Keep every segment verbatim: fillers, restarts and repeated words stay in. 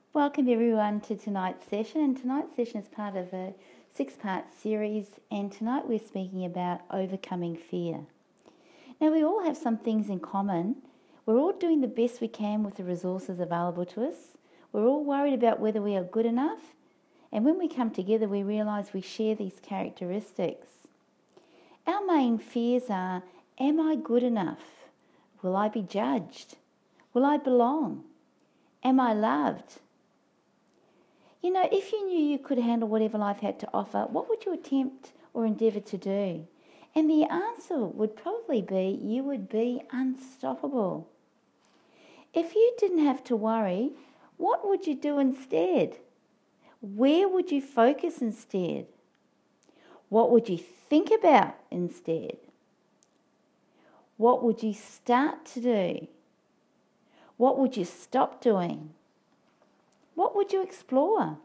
Welcome everyone to tonight's session, and tonight's session is part of a six-part series, and tonight we're speaking about overcoming fear. Now, we all have some things in common. We're all doing the best we can with the resources available to us. We're all worried about whether we are good enough, and when we come together we realise we share these characteristics. Our main fears are, am I good enough? Will I be judged? Will I belong? Am I loved? You know, if you knew you could handle whatever life had to offer, what would you attempt or endeavour to do? And the answer would probably be you would be unstoppable. If you didn't have to worry, what would you do instead? Where would you focus instead? What would you think about instead? What would you start to do? What would you stop doing? What would you explore?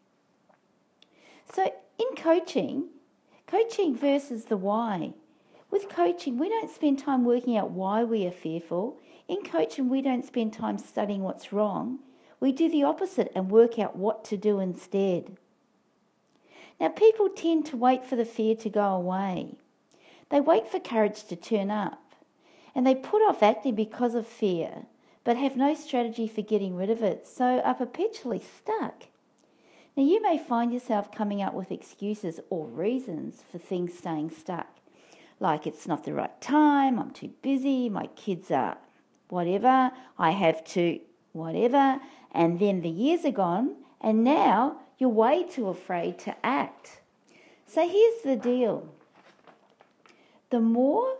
So in coaching, coaching versus the why. With coaching, we don't spend time working out why we are fearful. In coaching, we don't spend time studying what's wrong. We do the opposite and work out what to do instead. Now, people tend to wait for the fear to go away. They wait for courage to turn up. And they put off acting because of fear, but have no strategy for getting rid of it, so are perpetually stuck. Now, you may find yourself coming up with excuses or reasons for things staying stuck, like it's not the right time, I'm too busy, my kids are whatever, I have to whatever, and then the years are gone, and now you're way too afraid to act. So here's the deal. The more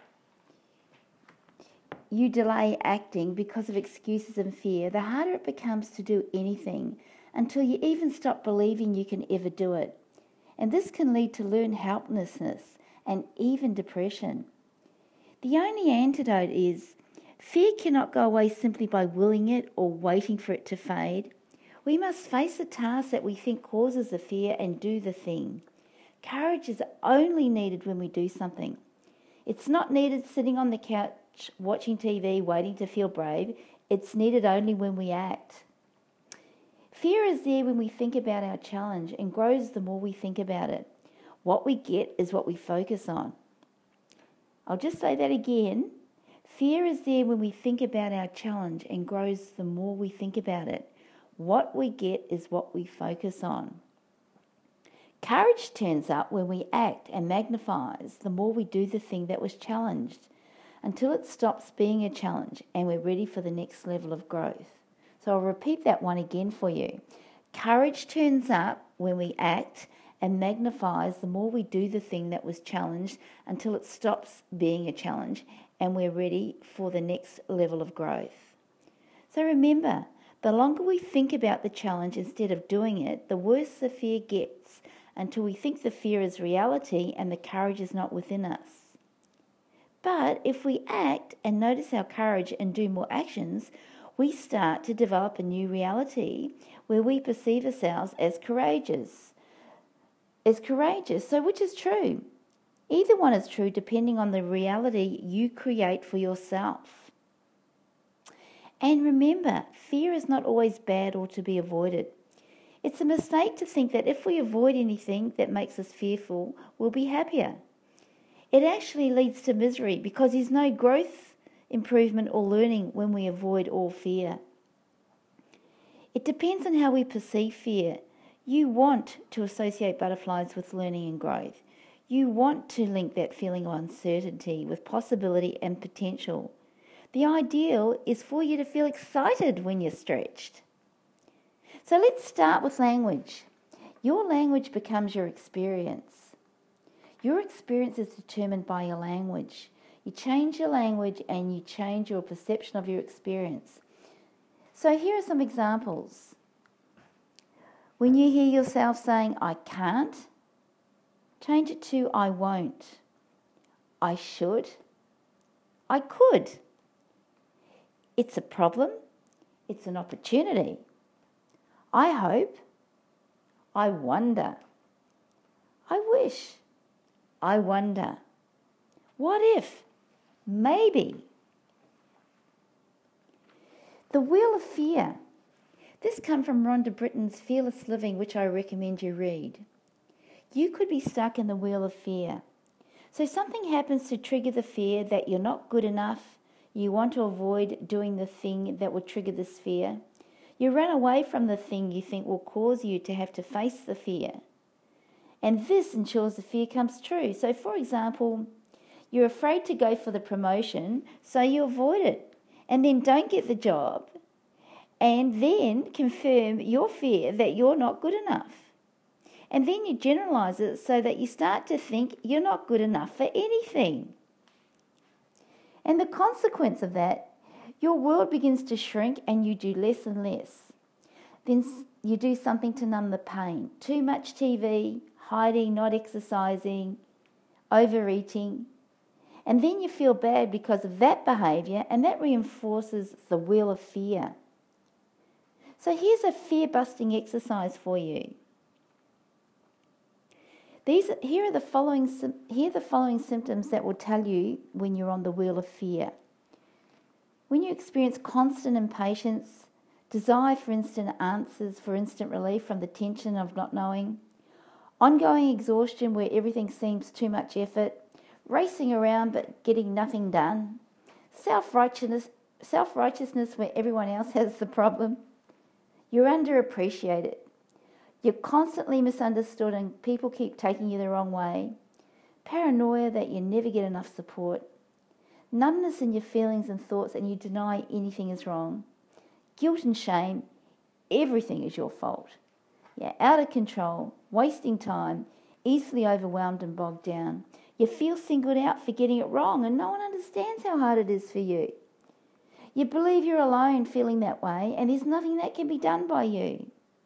you delay acting because of excuses and fear, the harder it becomes to do anything until you even stop believing you can ever do it. And this can lead to learned helplessness and even depression. The only antidote is fear cannot go away simply by willing it or waiting for it to fade. We must face the task that we think causes the fear and do the thing. Courage is only needed when we do something. It's not needed sitting on the couch watching T V, waiting to feel brave. It's needed only when we act. Fear is there when we think about our challenge and grows the more we think about it. What we get is what we focus on. I'll just say that again. Fear is there when we think about our challenge and grows the more we think about it. What we get is what we focus on. Courage turns up when we act and magnifies the more we do the thing that was challenged, until it stops being a challenge and we're ready for the next level of growth. So I'll repeat that one again for you. Courage turns up when we act and magnifies the more we do the thing that was challenged until it stops being a challenge and we're ready for the next level of growth. So remember, the longer we think about the challenge instead of doing it, the worse the fear gets until we think the fear is reality and the courage is not within us. But if we act and notice our courage and do more actions, we start to develop a new reality where we perceive ourselves as courageous. As courageous. So which is true? Either one is true depending on the reality you create for yourself. And remember, fear is not always bad or to be avoided. It's a mistake to think that if we avoid anything that makes us fearful, we'll be happier. It actually leads to misery because there's no growth, improvement or learning when we avoid all fear. It depends on how we perceive fear. You want to associate butterflies with learning and growth. You want to link that feeling of uncertainty with possibility and potential. The ideal is for you to feel excited when you're stretched. So let's start with language. Your language becomes your experience. Your experience is determined by your language. You change your language and you change your perception of your experience. So here are some examples. When you hear yourself saying, I can't, change it to I won't. I should. I could. It's a problem. It's an opportunity. I hope. I wonder. I wish. I wonder. What if? Maybe. The wheel of fear. This comes from Rhonda Britton's Fearless Living, which I recommend you read. You could be stuck in the wheel of fear. So something happens to trigger the fear that you're not good enough. You want to avoid doing the thing that will trigger this fear. You run away from the thing you think will cause you to have to face the fear. And this ensures the fear comes true. So, for example, you're afraid to go for the promotion, so you avoid it and then don't get the job and then confirm your fear that you're not good enough. And then you generalize it so that you start to think you're not good enough for anything. And the consequence of that, your world begins to shrink and you do less and less. Then you do something to numb the pain. Too much T V, hiding, not exercising, overeating. And then you feel bad because of that behaviour, and that reinforces the wheel of fear. So here's a fear-busting exercise for you. These, here are the following here are the following symptoms that will tell you when you're on the wheel of fear. When you experience constant impatience, desire for instant answers, for instant relief from the tension of not knowing, ongoing exhaustion where everything seems too much effort, racing around but getting nothing done, self-righteousness, self-righteousness where everyone else has the problem, you're underappreciated, you're constantly misunderstood and people keep taking you the wrong way, paranoia that you never get enough support, numbness in your feelings and thoughts and you deny anything is wrong, guilt and shame, everything is your fault. You're out of control, wasting time, easily overwhelmed and bogged down. You feel singled out for getting it wrong and no one understands how hard it is for you. You believe you're alone feeling that way and there's nothing that can be done by you.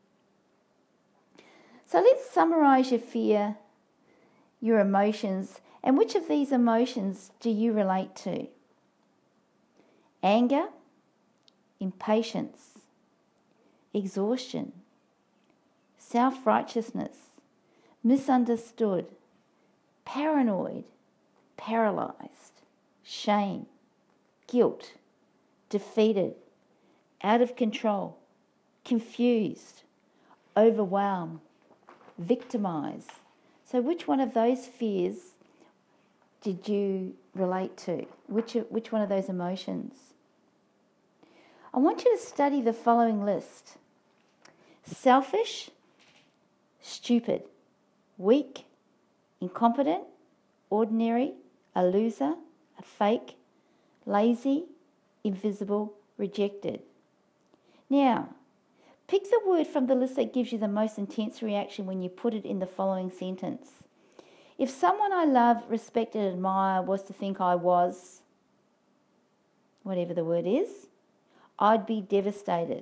So let's summarise your fear, your emotions, and which of these emotions do you relate to? Anger, impatience, exhaustion, self-righteousness, misunderstood, paranoid, paralysed, shame, guilt, defeated, out of control, confused, overwhelmed, victimised. So which one of those fears did you relate to? Which, which one of those emotions? I want you to study the following list. Selfish, stupid, weak, incompetent, ordinary, a loser, a fake, lazy, invisible, rejected. Now, pick the word from the list that gives you the most intense reaction when you put it in the following sentence. If someone I love, respect, and admire was to think I was, whatever the word is, I'd be devastated.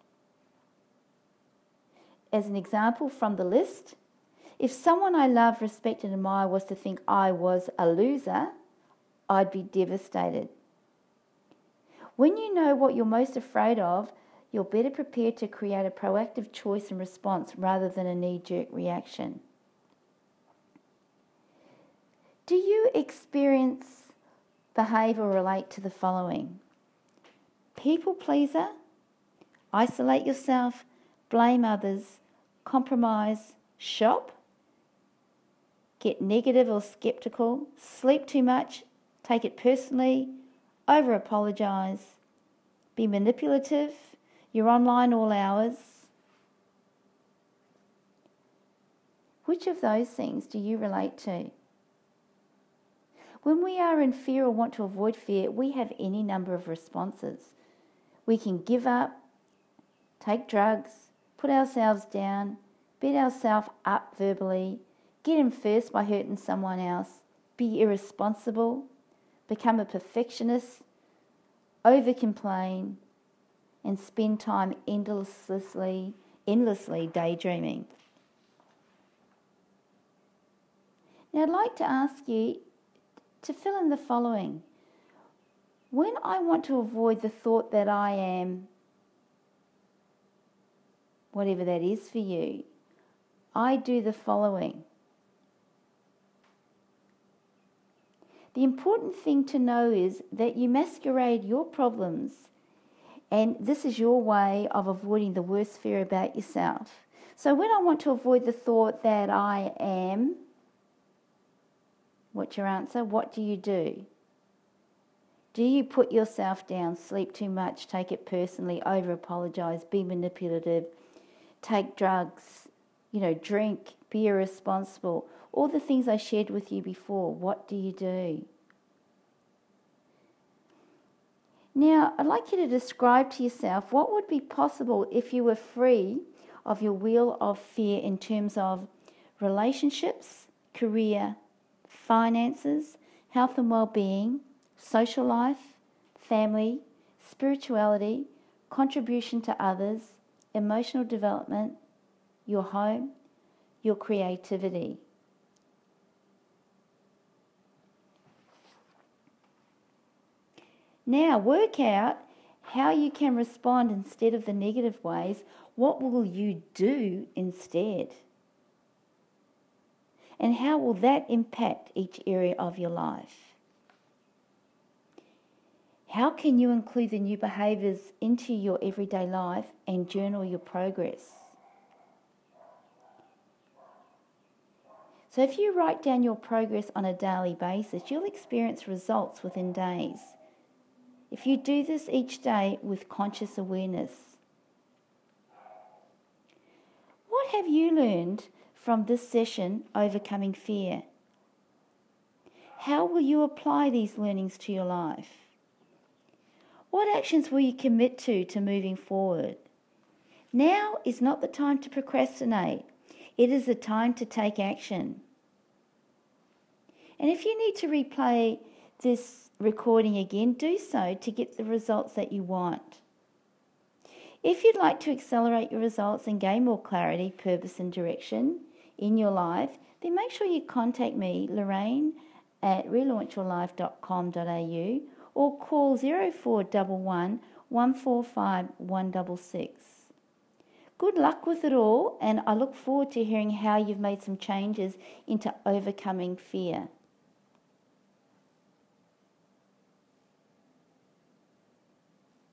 As an example from the list, if someone I love, respect, and admire was to think I was a loser, I'd be devastated. When you know what you're most afraid of, you're better prepared to create a proactive choice and response rather than a knee-jerk reaction. Do you experience, behave, or relate to the following? People pleaser, isolate yourself, blame others, compromise, shop, get negative or skeptical, sleep too much, take it personally, over-apologise, be manipulative, you're online all hours. Which of those things do you relate to? When we are in fear or want to avoid fear, we have any number of responses. We can give up, take drugs, put ourselves down, beat ourselves up verbally, get in first by hurting someone else, be irresponsible, become a perfectionist, over-complain, and spend time endlessly, endlessly daydreaming. Now I'd like to ask you to fill in the following. When I want to avoid the thought that I am, whatever that is for you, I do the following. The important thing to know is that you masquerade your problems And this is your way of avoiding the worst fear about yourself. So when I want to avoid the thought that I am, what's your answer? What do you do? Do you put yourself down, sleep too much, take it personally, over-apologise, be manipulative, take drugs, you know, drink, be irresponsible? All the things I shared with you before, what do you do? Now, I'd like you to describe to yourself what would be possible if you were free of your wheel of fear in terms of relationships, career, finances, health and well-being, social life, family, spirituality, contribution to others, emotional development, your home, your creativity. Now work out how you can respond instead of the negative ways. What will you do instead? And how will that impact each area of your life? How can you include the new behaviours into your everyday life and journal your progress? So if you write down your progress on a daily basis, you'll experience results within days. If you do this each day with conscious awareness. What have you learned from this session, Overcoming Fear? How will you apply these learnings to your life? What actions will you commit to to moving forward? Now is not the time to procrastinate. It is the time to take action. And if you need to replay this recording again, do so to get the results that you want. If you'd like to accelerate your results and gain more clarity, purpose and direction in your life, then make sure you contact me, Lorraine, at relaunch your life dot com dot a u or call zero four one one, one four five, one six six. Good luck with it all, and I look forward to hearing how you've made some changes into overcoming fear.